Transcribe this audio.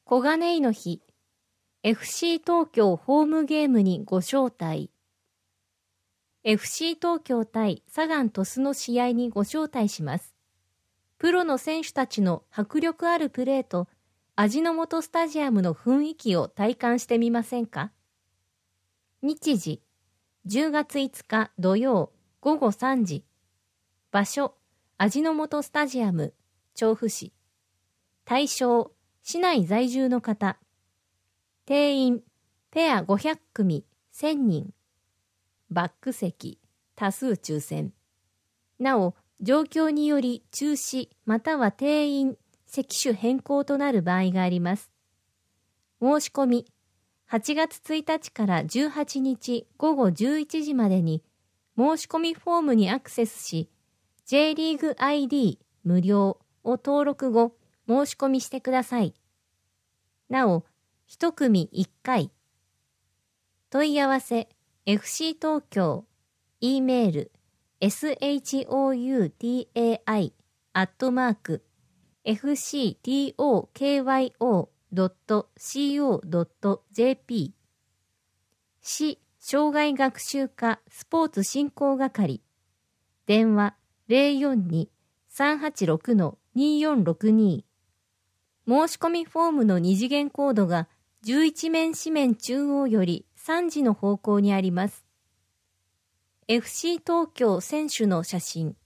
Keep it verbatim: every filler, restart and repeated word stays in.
小金井の日、エフシー 東京ホームゲームにご招待。エフシー 東京対サガン鳥栖の試合にご招待します。プロの選手たちの迫力あるプレーと味の素スタジアムの雰囲気を体感してみませんか？日時、じゅうがついつか土曜ごごさんじ。場所、味の素スタジアム、調布市。対象、市内在住の方。定員、ペアごひゃくくみ、せんにん。バック席、多数抽選。なお、状況により中止または定員、席種変更となる場合があります。申し込み、はちがつついたちからじゅうはちにちごごじゅういちじまでに申し込みフォームにアクセスし、J リーグ アイディー 無料を登録後、申し込みしてください。なお、一組いっかい。問い合わせ、エフシー 東京、E メール、エスエイチオーユーティーエーアイ アットマーク、エフシー ティーオーケーワイオー ドット シーオー ドット ジェーピー。市障害学習課スポーツ振興係。電話 ゼロよんに さんはちろく によんろくに。申し込みフォームの二次元コードがじゅういちめん紙面中央よりさんじの方向にあります。エフシー 東京選手の写真。